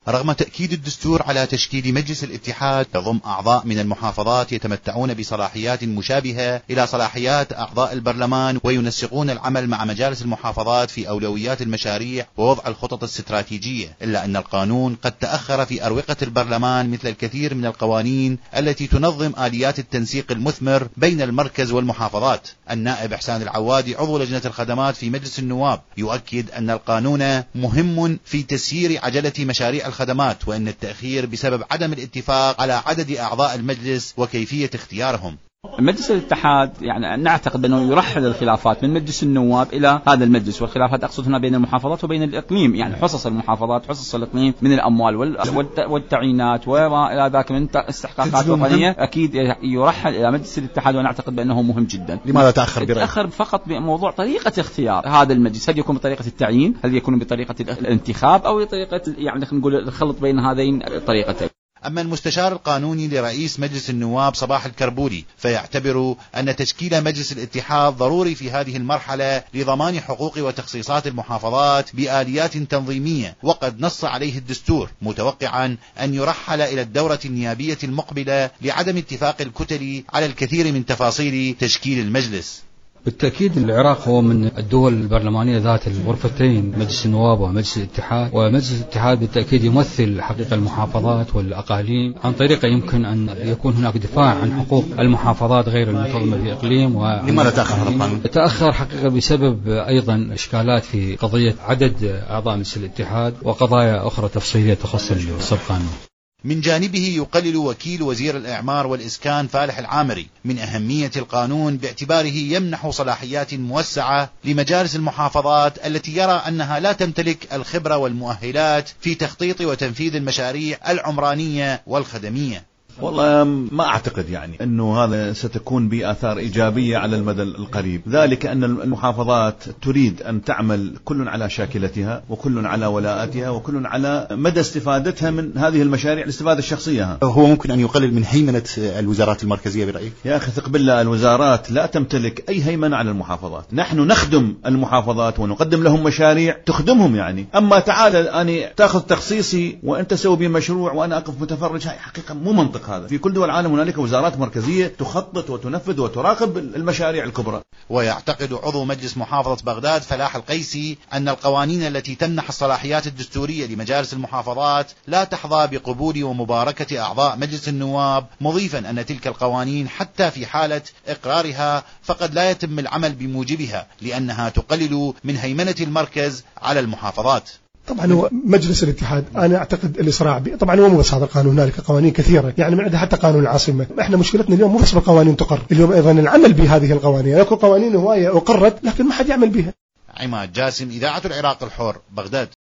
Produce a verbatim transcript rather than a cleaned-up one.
رغم تأكيد الدستور على تشكيل مجلس الاتحاد يضم أعضاء من المحافظات يتمتعون بصلاحيات مشابهة إلى صلاحيات أعضاء البرلمان وينسقون العمل مع مجالس المحافظات في أولويات المشاريع ووضع الخطط الاستراتيجية، إلا أن القانون قد تأخر في أروقة البرلمان مثل الكثير من القوانين التي تنظم آليات التنسيق المثمر بين المركز والمحافظات. النائب إحسان العوادي عضو لجنة الخدمات في مجلس النواب يؤكد أن القانون مهم في تسيير عجلة مشاريع الخدمات، وأن التأخير بسبب عدم الاتفاق على عدد أعضاء المجلس وكيفية اختيارهم. مجلس الاتحاد يعني نعتقد أنه يرحل الخلافات من مجلس النواب إلى هذا المجلس، والخلافات أقصد هنا بين المحافظات وبين الإقليم، يعني حصص المحافظات حصص الإقليم من الأموال والتعيينات وما إلى ذاك من استحقاقات وطنية، أكيد يرحل إلى مجلس الاتحاد، ونعتقد بأنه مهم جدا. لماذا تأخر برأيك؟ تأخر فقط بموضوع طريقة اختيار هذا المجلس، هل يكون بطريقة التعيين، هل يكون بطريقة الانتخاب، أو بطريقة يعني نقول الخلط بين هذين الطريقتين. أما المستشار القانوني لرئيس مجلس النواب صباح الكربولي فيعتبر أن تشكيل مجلس الاتحاد ضروري في هذه المرحلة لضمان حقوق وتخصيصات المحافظات بآليات تنظيمية، وقد نص عليه الدستور، متوقعا أن يرحل إلى الدورة النيابية المقبلة لعدم اتفاق الكتل على الكثير من تفاصيل تشكيل المجلس. بالتأكيد العراق هو من الدول البرلمانية ذات الغرفتين، مجلس النواب ومجلس الاتحاد، ومجلس الاتحاد بالتأكيد يمثل حقيقة المحافظات والأقاليم، عن طريقه يمكن أن يكون هناك دفاع عن حقوق المحافظات غير المنتظمة في الإقليم. لماذا تأخر هذا القانون؟ تأخر حقيقة بسبب أيضا إشكالات في قضية عدد أعضاء مجلس الاتحاد وقضايا أخرى تفصيلية تخص القانون. من جانبه يقلل وكيل وزير الإعمار والإسكان فالح العامري من أهمية القانون باعتباره يمنح صلاحيات موسعة لمجالس المحافظات التي يرى أنها لا تمتلك الخبرة والمؤهلات في تخطيط وتنفيذ المشاريع العمرانية والخدمية. والله ما أعتقد يعني أنه هذا ستكون بآثار إيجابية على المدى القريب، ذلك أن المحافظات تريد أن تعمل كل على شاكلتها وكل على ولاءتها وكل على مدى استفادتها من هذه المشاريع الاستفادة الشخصية. هو ممكن أن يقلل من هيمنة الوزارات المركزية برأيك؟ يا أخي ثق بالله، الوزارات لا تمتلك أي هيمنة على المحافظات، نحن نخدم المحافظات ونقدم لهم مشاريع تخدمهم يعني. أما تعال أنا تأخذ تخصيصي وأنت سوي بي مشروع وأنا أقف متفرج، هاي حقيقة مو منطق. هذا في كل دول العالم هنالك وزارات مركزية تخطط وتنفذ وتراقب المشاريع الكبرى. ويعتقد عضو مجلس محافظة بغداد فلاح القيسي أن القوانين التي تمنح الصلاحيات الدستورية لمجالس المحافظات لا تحظى بقبول ومباركة أعضاء مجلس النواب، مضيفا أن تلك القوانين حتى في حالة إقرارها فقد لا يتم العمل بموجبها لأنها تقلل من هيمنة المركز على المحافظات. طبعا هو مجلس الاتحاد أنا أعتقد الإسراع به، طبعا هو مو بس هذا القانون، هنالك قوانين كثيرة يعني من عندها حتى قانون العاصمة. احنا مشكلتنا اليوم مو بس بالقوانين تقر، اليوم أيضا العمل بهذه القوانين، لكن قوانين هواية أقرت لكن ما حد يعمل بها. عماد جاسم، إذاعة العراق الحر، بغداد.